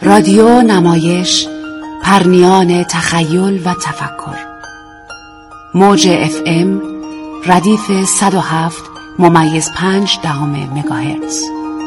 رادیو نمایش، پرنیان تخیل و تفکر. موج FM ردیف 107.5 مگاهرتز.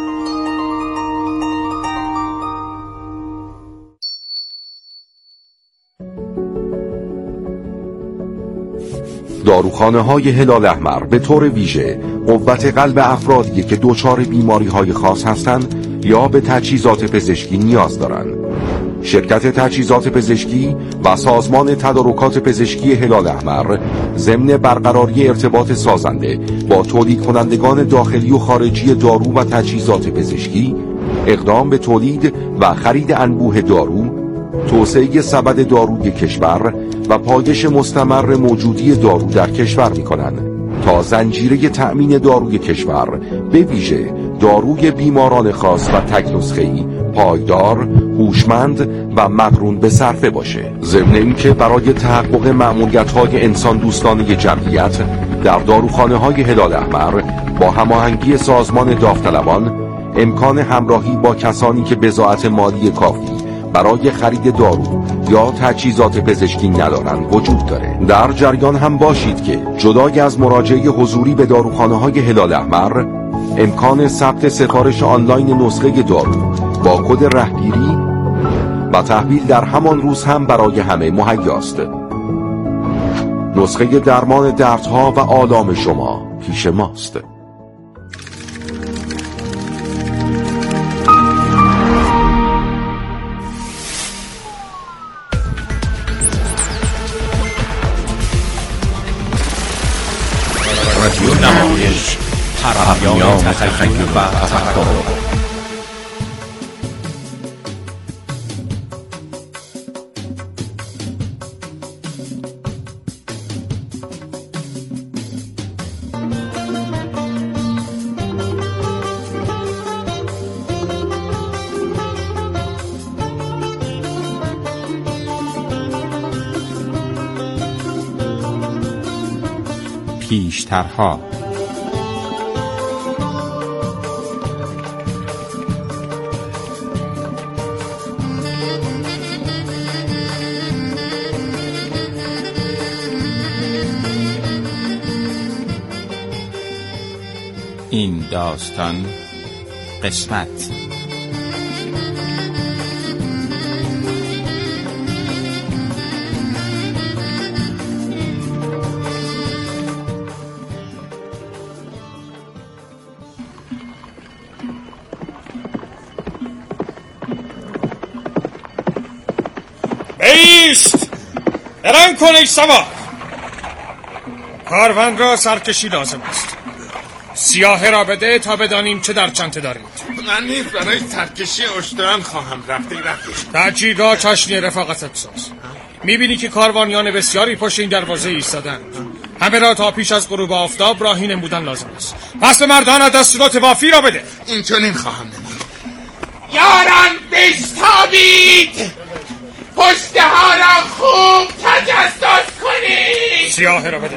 داروخانه‌های هلال احمر به طور ویژه قوت قلب افرادی که دچار بیماری‌های خاص هستند یا به تجهیزات پزشکی نیاز دارند. شرکت تجهیزات پزشکی و سازمان تدارکات پزشکی هلال احمر ضمن برقراری ارتباط سازنده با تولید کنندگان داخلی و خارجی دارو و تجهیزات پزشکی، اقدام به تولید و خرید انبوه دارو، توسعه سبد داروی کشور و پایش مستمر موجودی دارو در کشور می‌کنند تا زنجیره تأمین داروی کشور به ویژه داروی بیماران خاص و تک نسخه‌ای پایدار، هوشمند و مقرون به صرفه باشه. ضمن اینکه برای تحقق مأموریت‌های انسان دوستانه جمعیت در داروخانه‌های هلال احمر با هماهنگی سازمان داوطلبان امکان همراهی با کسانی که بضاعت مالی کافی برای خرید دارو یا تجهیزات پزشکی ندارند وجود داره. در جریان هم باشید که جدای از مراجعه حضوری به داروخانه‌های هلال احمر، امکان ثبت سفارش آنلاین نسخه دارو با کد رهگیری و تحویل در همان روز هم برای همه مهیاست. نسخه درمان دردها و آلام شما پیش ماست. رادیو نمایش، پرنیان تخیل و تفکر. پیشترها. این داستان قسمت بیست بران کن ای سوار. کاروان را سرکشی لازم است. سیاه را بده تا بدانیم چه در چنته دارید. من نیز برای سرکشی اشتران خواهم رفته. تجیگاه چاشنی رفاقتت ساز. میبینی که کاروانیان بسیاری پشت این دروازه ایستادند. همه را تا پیش از غروب آفتاب راهی نمودن لازم است. پس به مردان دستورات وافی را بده. این چنین خواهم نمود. یاران بشتابید، پشته ها را خوب تجسس کنید. سیاه را بده.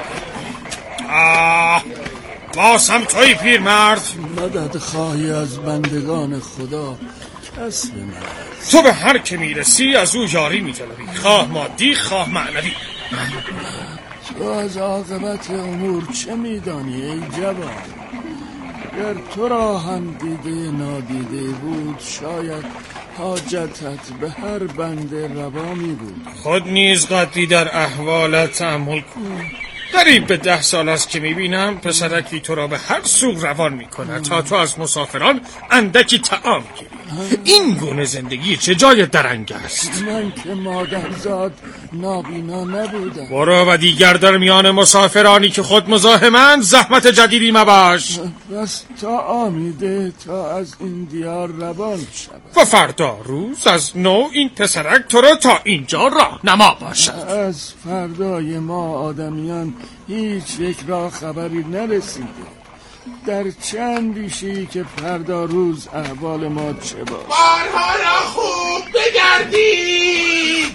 باز هم توی پیر مرد. مدد خواهی از بندگان خدا کس به من. تو به هر که میرسی از او یاری میطلبی، خواه مادی خواه معنوی. تو از عاقبت امور چه میدانی ای جوان؟ گر تو را هم دیده نادیده بود شاید حاجتت به هر بنده روا می بود. خود نیز قدری در احوالت تأمل کن. قریب به 10 سال است که میبینم پسرکی تو را به هر سو روان میکنه تا تو از مسافران اندکی طعام گیری. این گونه زندگی چه جای درنگ است؟ من که مادرزاد نابینا نبودم. برو و دیگر در میان مسافرانی که خود مزاحمند زحمت جدیدی مباش. بس تا آمیده تا از این دیار روان شود و فردا روز از نو این پسرک تو را تا اینجا راه نما باشد. از فردای ما آدمیان هیچ یک را خبری نرسیده. در چند ریشی که فردا روز احوال ما چه باش. بارها را خوب بگردید.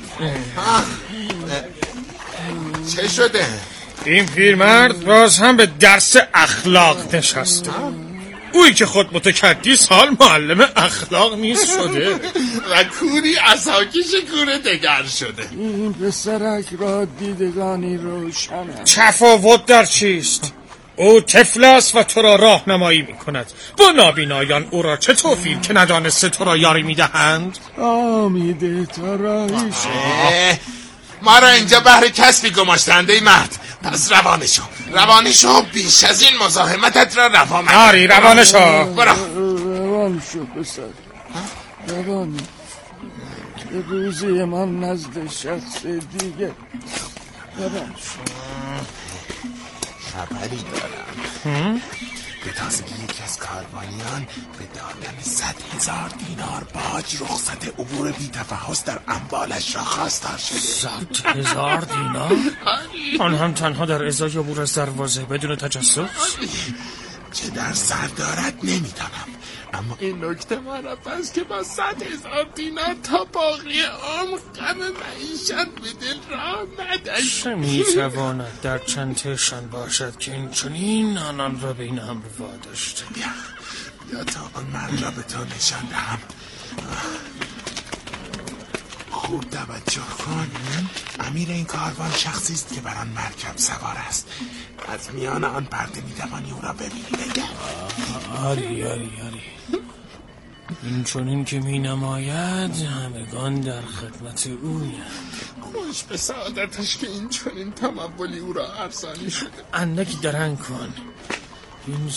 چه شده؟ این پیرمرد باز هم به درس اخلاق نشسته. اویی که خود متکدی سال معلم اخلاق نیست شده و کوری عصاکش کور دگر شده. این پسرک را دیدگانی روشن است. تفاوت در چیست؟ او طفل است و تو را راهنمایی می‌کند. با نابینایان او را چه توفیل که ندانسته تو را یاری می‌دهند؟ آمیده تا راهی شد. ما را اینجا بهر کسبی گماشتند ای مرد. پس روانشو بیش از این مزاحمتت را روا مکن. آری روانشو. روان شو پسر، روانی که روزی من نزد شخص دیگه. روان شو. خبری دارم. به تازگی یکی از کاروانیان به دادن 100,000 دینار باج رخصت عبور بی تفحص در اموالش را خواستار شده. 100,000 دینار؟ آن هم تنها در ازای عبور از دروازه بدون تجسس؟ چه در سر دارد نمیدانم، اما این نکته معرف است که با 100,000 دینار تا باقی عمر غم معیشت به دل راه ندهید. چه میتواند در چندتشان باشد که این چنین آنان را به این امر واداشته؟ بیا تا آن مرد را به تو نشان دهم. خوب توجه کن. امیر این کاروان شخصی است که بر آن مرکب سوار است. از میان آن پرده میتوانی او را ببینی. آری این چنین که می نماید همگان در خدمت اویند. خوش به سعادتش که این چنین تمولی او را ارزانی شده. اندکی درنگ کن. این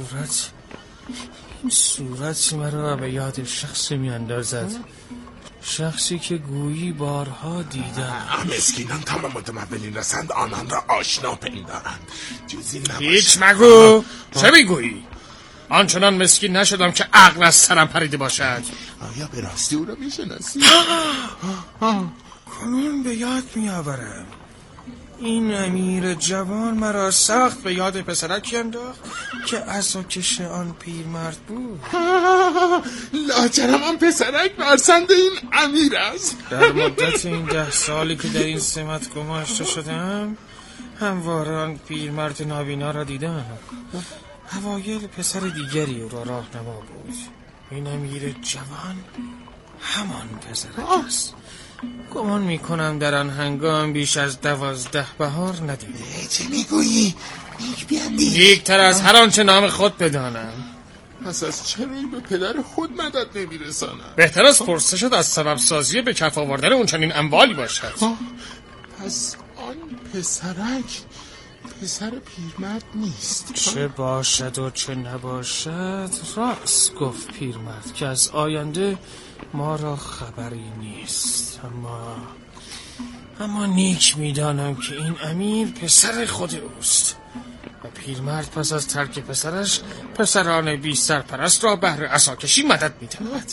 صورت مرا به یاد شخصی می اندازد، شخصی که گویی بارها دیدم. مسکینان تا به متمولین رسند آنان را آشنا پندارند. جزی نباشد. هیچ مگو. چه میگویی؟ آنچنان مسکین نشدم که عقل از سرم پریده باشد. آیا به راستی او را میشناسی؟ کنون به یاد میآورم. این امیر جوان مرا سخت به یاد پسرکی انداخت که عصاکش آن پیرمرد بود. لاجرم آن پسرک فرزند این امیر است. در مدت این 10 سالی که در این سمت گماشته شدم همواره آن پیرمرد نابینا را دیدم. اوایل پسر دیگری او را راهنما بود. این امیر جوان همان پسرک است. گمان میکنم در آن هنگام بیش از 12 بهار ندیده. چه میگویی؟ نیکتر از هر آنچه نام خود بدانم. پس از چه روی به پدر خود مدد نمیرسانم؟ بهتر از پرسشت از سبب سازی به کف آوردن اون چنین اموالی باشد. پس آن پسرک پسر پیرمرد نیست؟ چه باشد و چه نباشد راست گفت پیرمرد که از آینده ما را خبری نیست. اما نیک میدانم که این امیر پسر خود اوست و پیرمرد پس از ترک پسرش پسران بی سرپرست را بهر عصاکشی مدد می‌دهد.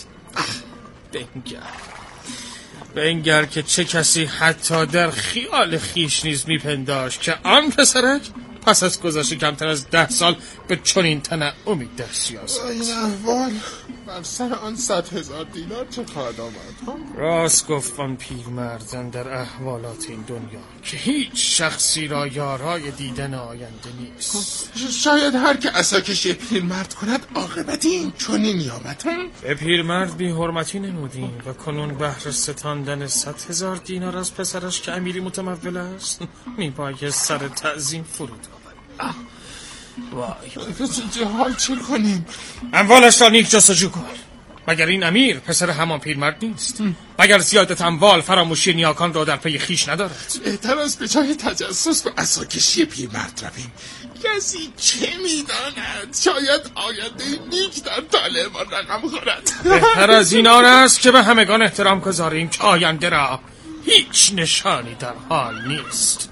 بنگر که چه کسی حتی در خیال خیش نیز میپنداشت که آن پسرک پس از گذشت کمتر از 10 سال به چنین تنعمی دست یازد. این احوال بر سر آن 100,000 دینار چه خواهد آمد؟ راست گفت آن پیرمرد در احوالات این دنیا که هیچ شخصی را یارای دیدن آینده نیست. شاید هر که عصاکشی پیرمرد کند عاقبتی این چنین یابد. به پیرمرد بی حرمتی نمودیم و کنون بهر ستاندن 100,000 دینار از پسرش که امیری متمول است میباید سر تعظیم فرود آورد. وای چه حال چه کنیم؟ اموالش را نیک جستجو کن. مگر این امیر پسر همان پیرمرد نیست؟ مگر زیادت اموال فراموشی نیاکان را در پی خیش ندارد؟ بهتر است به جای تجسس به عصاکشی پیرمرد رویم. کسی چه میداند؟ شاید آینده نیک در طالع ما رقم خورد. بهتر از این آن است که به همگان احترام گذاریم که آینده را هیچ نشانی در حال نیست.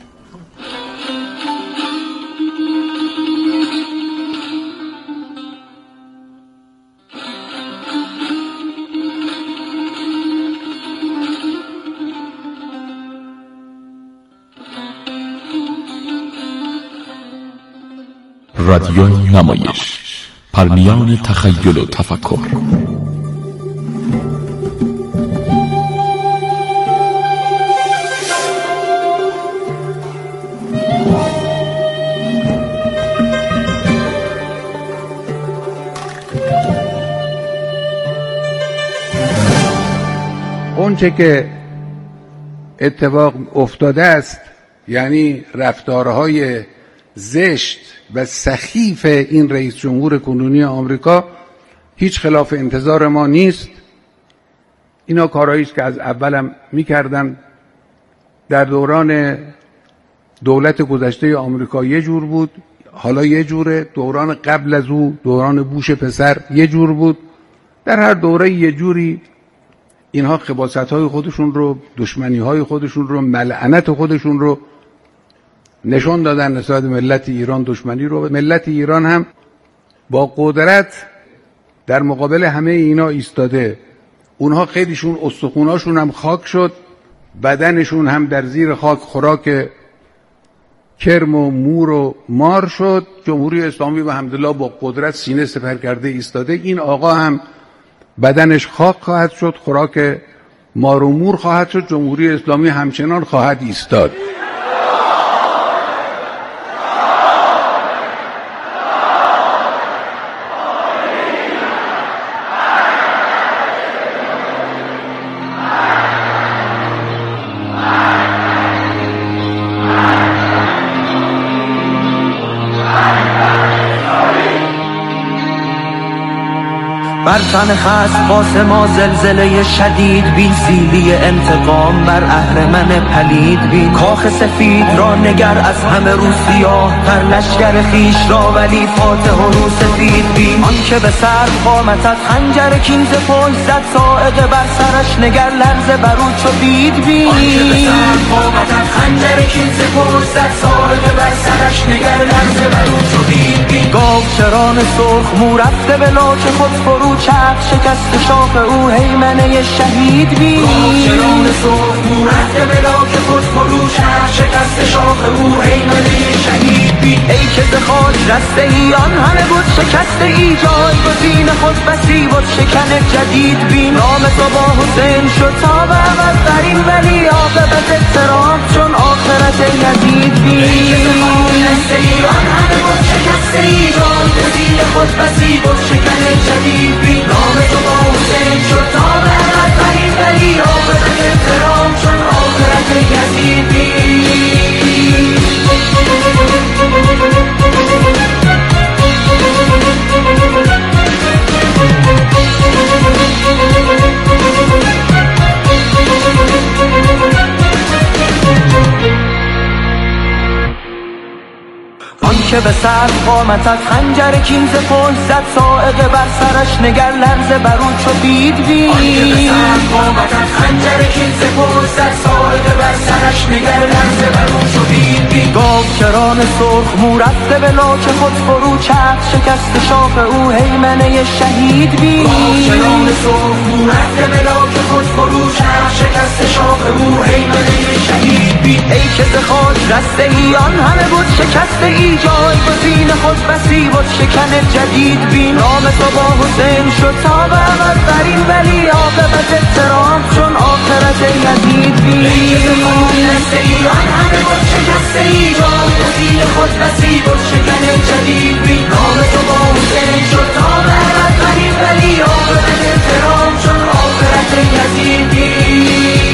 رادیو نمایش، پرنیان تخیل و تفکر. اونچه که اتفاق افتاده است، یعنی رفتارهای زشت و سخیف این رئیس جمهور کنونی آمریکا، هیچ خلاف انتظار ما نیست. اینا کارهایی است که از اولم می‌کردن. در دوران دولت گذشته آمریکا یه جور بود، حالا یه جوره. دوران قبل از او، دوران بوش پسر، یه جور بود. در هر دوره یه جوری اینها خباثت‌های خودشون رو، دشمنی‌های خودشون رو، ملعنت خودشون رو نشون دادن نسبت ملت ایران. دشمنی رو ملت ایران هم با قدرت در مقابل همه اینا ایستاده. اونها خیلیشون استخوناشون هم خاک شد، بدنشون هم در زیر خاک خوراک کرم و مور و مار شد. جمهوری اسلامی و الحمدلله با قدرت سینه سپر کرده ایستاده. این آقا هم بدنش خاک خواهد شد، خوراک مار و مور خواهد شد. جمهوری اسلامی همچنان خواهد ایستاد. بر تن خست قاسما زلزله شدید بین، سیلی انتقام بر اهرمن پلید بین. کاخ سفید را نگر از همه رو سیاه تر، لشکر خیش را ولی فاتح و رو سفید بین. آن که به سر قامتت خنجر کین ز پشت زد، صاعقه بر سرش نگر لرزه برو چو بید بین. آن که به سر قامتت خنجر کین ز پشت زد، صاعقه بر سرش نگر لرزه برو چو بید بین. گاو چران سرخ مو رفته به لاک خود فرو، چرخ شکست شاخ او هیمنه شهید بین. گاوچران سرخ مو رفته به لاک خود فرو، چرخ شکست شاخ او هیمنه شهید بین. ای که ز خاک رسته ای آن همه بود شکسته ای، جای گزین خود بسی بود شکن جدید بین. نام تو با حسین شد تا به ابد بر این، ولی عاقبت اضطراب چون آخرت یزید بین. ای که ز خاک رسته ای آن همه بود شکسته ای، جای گزین خود بسی بود شکن جدید بین. نام تو با حسین شد تا به ابد بر این، ولی عاقبت اضطراب چون آخرت یزید بین. آن که به سر قامتت خنجر کین ز پشت زد، صاعقه بر سرش نگر لرزه برو چو بید بین. آن که به سر قامتت خنجر کین ز پشت زد، صاعقه بر سرش نگر لرزه برو چو بید بین. گاو چران سرخ مو رفته به لاک خود فرو، چرخ شکست شاخ او هیمنه شهید بین. گاو چران سرخ مو رفته به لاک خود فرو، چرخ شکست شاخ او هیمنه شهید بین. ای که ز خاک رسته ای آن همه بود شکسته ای، جای گزین خود بسی بود شکن جدید بین. نام تو با حسین شد تا به ابد بر این، ولی عاقبت اضطراب چون آخرت یزید بین. ای که ز خاک رسته ای آن همه بود شکسته ای، جای گزین خود بسی بود شکن جدید بین. نام تو با حسین شد تا به ابد بر این، ولی عاقبت اضطراب چون آخرت یزید بین.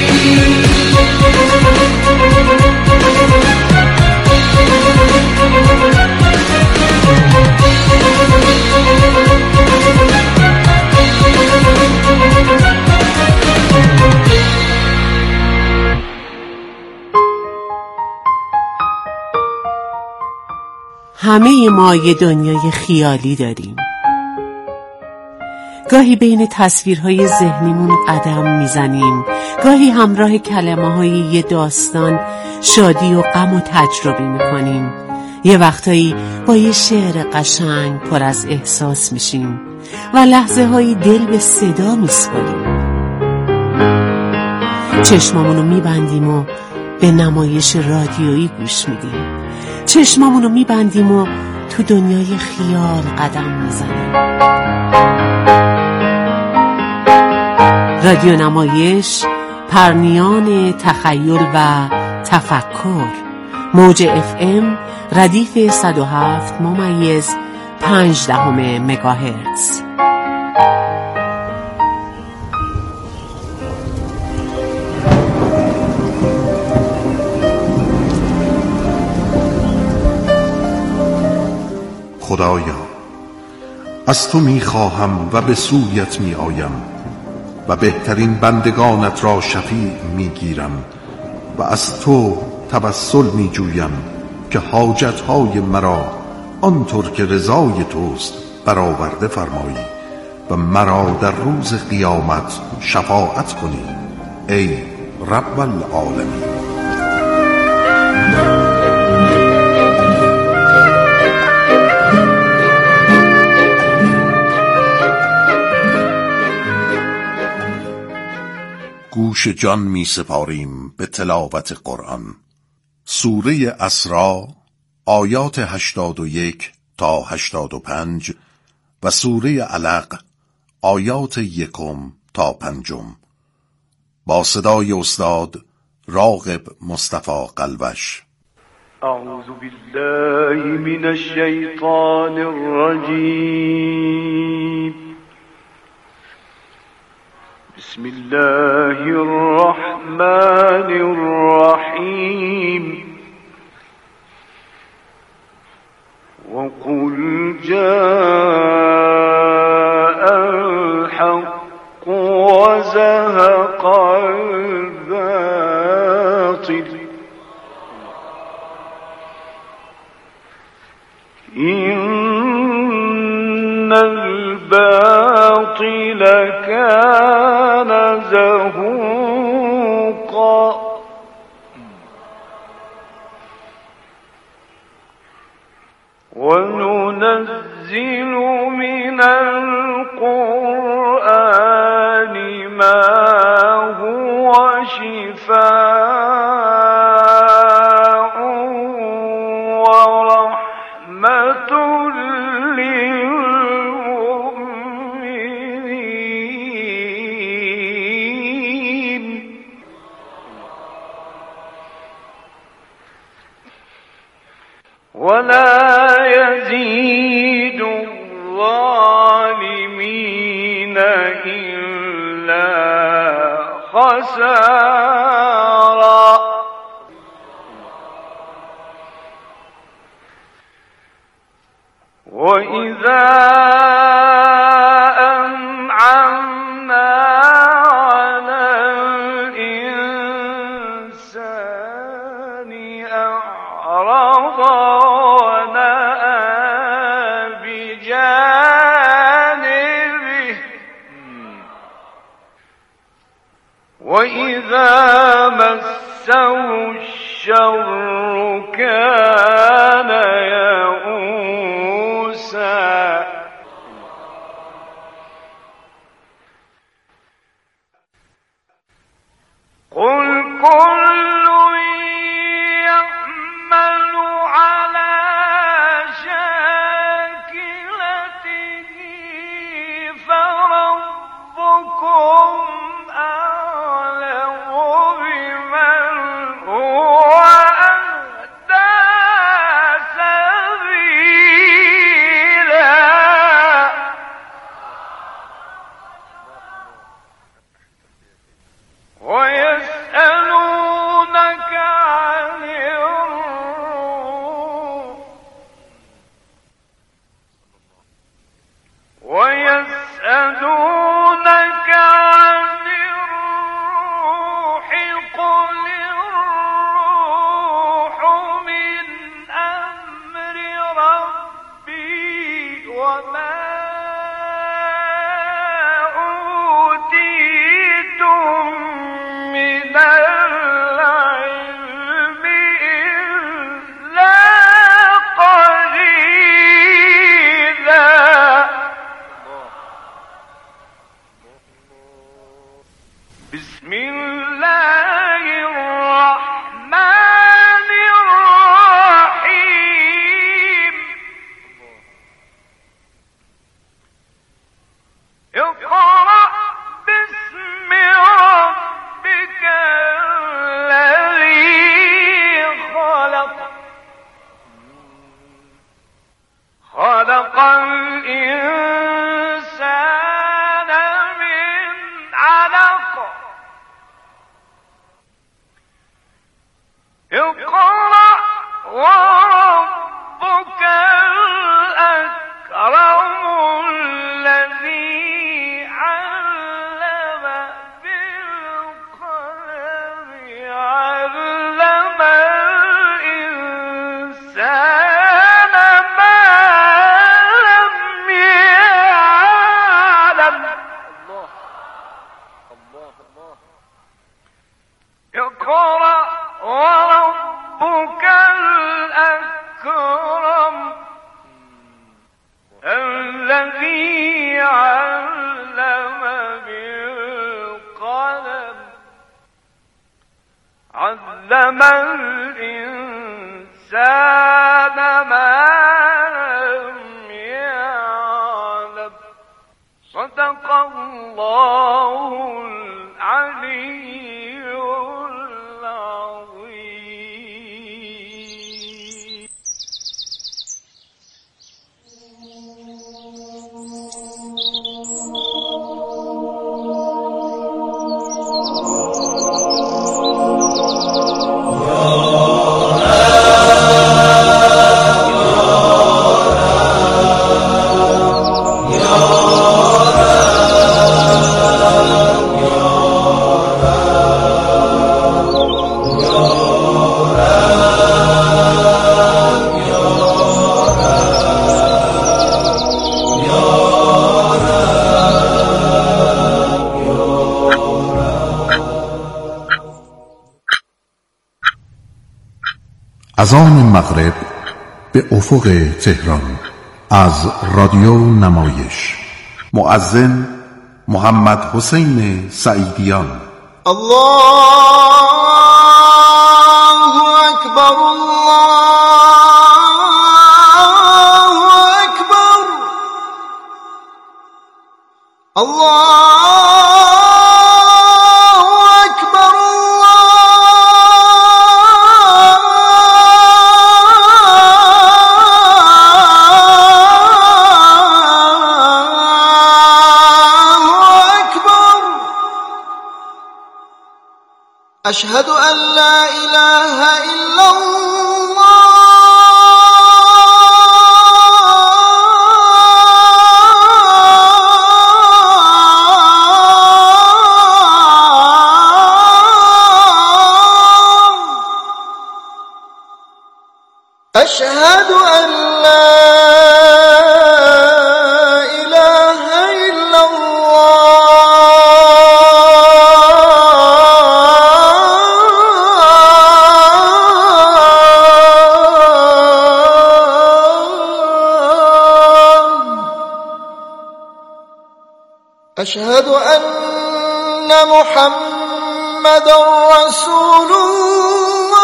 همه ما یه دنیای خیالی داریم. گاهی بین تصویرهای ذهنیمون قدم میزنیم، گاهی همراه کلمه‌های یه داستان شادی و غم و تجربه میکنیم. یه وقتایی با یه شعر قشنگ پر از احساس میشیم و لحظه هایی دل به صدا میسپاریم. چشمامونو میبندیم و به نمایش رادیویی گوش میدیم. چشمامونو میبندیم و تو دنیای خیال قدم میزنیم. رادیو نمایش، پرنیان تخیل و تفکر. موج FM ردیف 107.5 مگاهرتز. خدایا، از تو می خواهم و به سویت می آیم و بهترین بندگانت را شفیع می گیرم و از تو توسل می جویم که حاجتهای مرا آنطور که رضای توست برآورده فرمایی و مرا در روز قیامت شفاعت کنی ای رب العالمین. گوش جان می سپاریم به تلاوت قرآن. سوره اسراء آیات 81 تا 85 و سوره علق آیات 1 تا 5 با صدای استاد راغب مصطفی قلوش. اعوذ بالله من الشیطان الرجیم. بسم الله الرحمن الرحیم. وقل جاء الحق وزهق الباطل إن الباطل كان زهوقا وننزل من القرآن ما هو شفاء ورحمة للمؤمنين ولا يزيد الظالمين إلا خسارا. وإذا أنعمنا على الإنسان أعرض ونأى بجانبه وإذا مسه الشر كان يئوسا. قل كل يعمل على شاكلته فربكم أعلم بمن هو أهدى سبيلا. ويسألونك عن الروح قل الروح من أمر ربي وما أوتيتم من العلم إلا قليلا. بسم الله الرحمن الرحيم. اقرأ باسم ربك الذي خلق. خلق الإنسان من علق. علم الإنسان ما لم يعلم صدق الله العلي العظيم. اذان مغرب به افق تهران از رادیو نمایش. مؤذن محمد حسین سعیدیان. الله اکبر، الله اکبر، الله أشهد أن لا إله إلا الله. أشهد أن لا أشهد أن محمدًا رسول الله.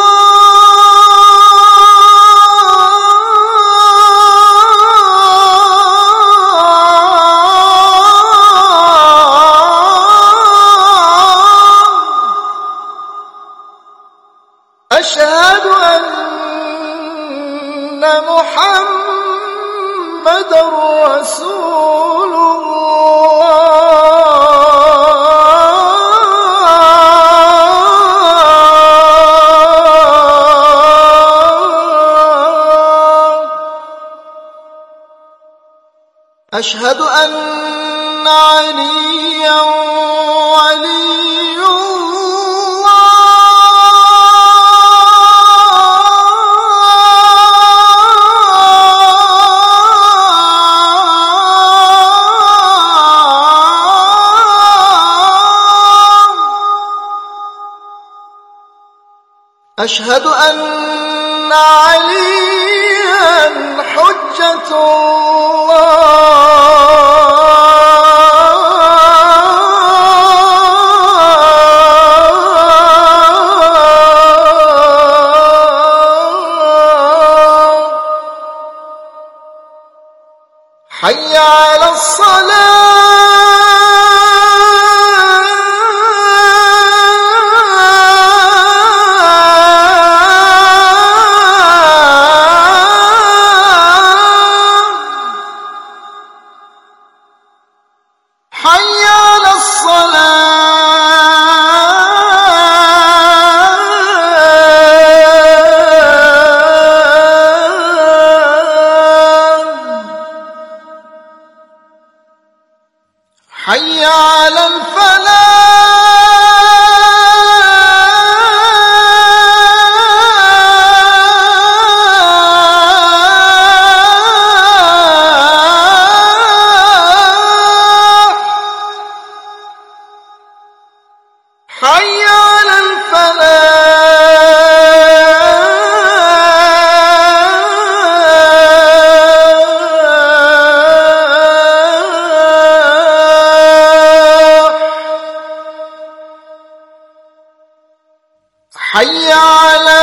أشهد أن محمدًا رسول أشهد أن عليا ولي الله. أشهد أن عليا حجة الله. حي على الصلاة. حي على الصلاة. حي على الفلاح. حي على الفلاح. حي على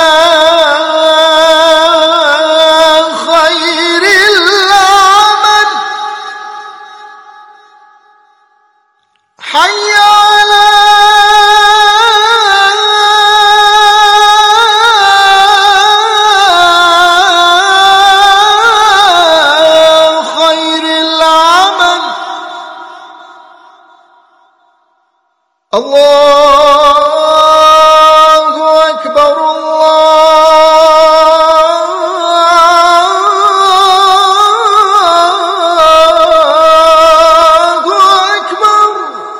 خير العمل حي على خير العمل الله أكبر الله أكبر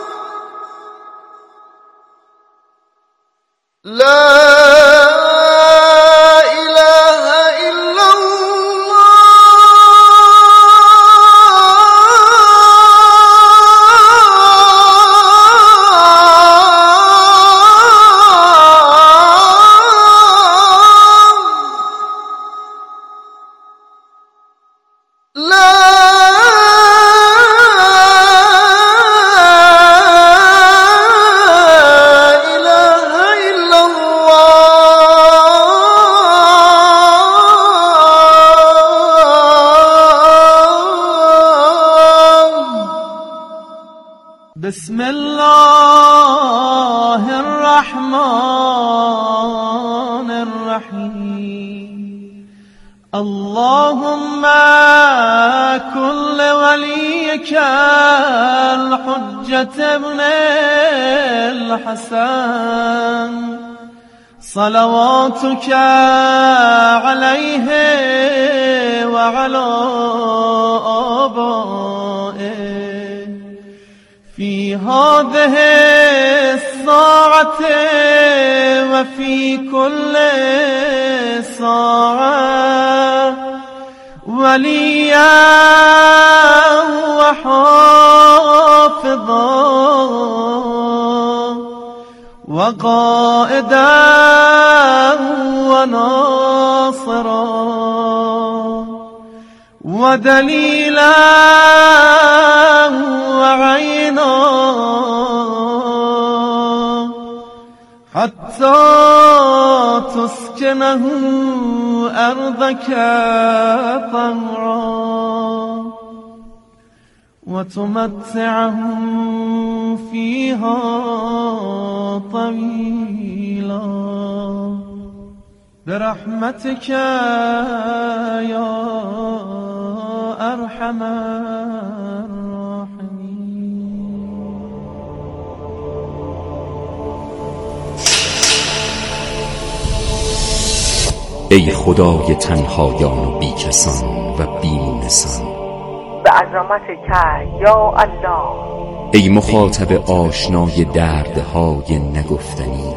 لا إله إلا لا إله إلا الله بسم الله الرحمن الرحيم اللهم كن لوليك الحجة ابن الحسن صلواتك عليه وعلى آبائه في هذه الساعة وفي كل ساعة وليا وحافظا وقائدا وناصرا ودليلا وعينا حتى تسكنه أرضك طوعا وتمتعهم فيها طويلا برحمتك يا أرحم ای خدای تنهایان و بیکسان و بیمونسان، به عظمتک یا الله، ای مخاطب آشنای دردهای نگفتنی،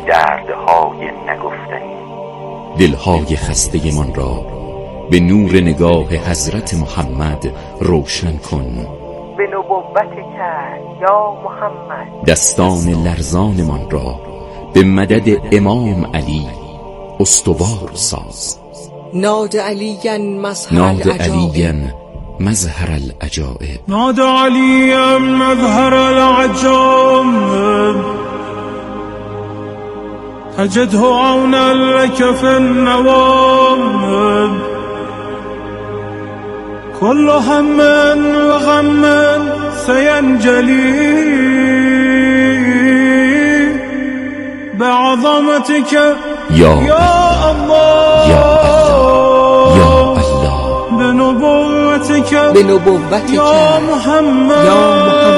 دلهای خسته من را به نور نگاه حضرت محمد روشن کن. به نبوتک یا محمد، دستان لرزان من را به مدد امام علی استوار ساز. ناد علیاً مظهر العجائب، ناد علیاً مظهر العجائب، تجده عونا لك في النوائب، كل هم وغم سينجلي بعظمتك یا الله، یا الله، یا الله، بنبوتك بنبوتك یا محمد.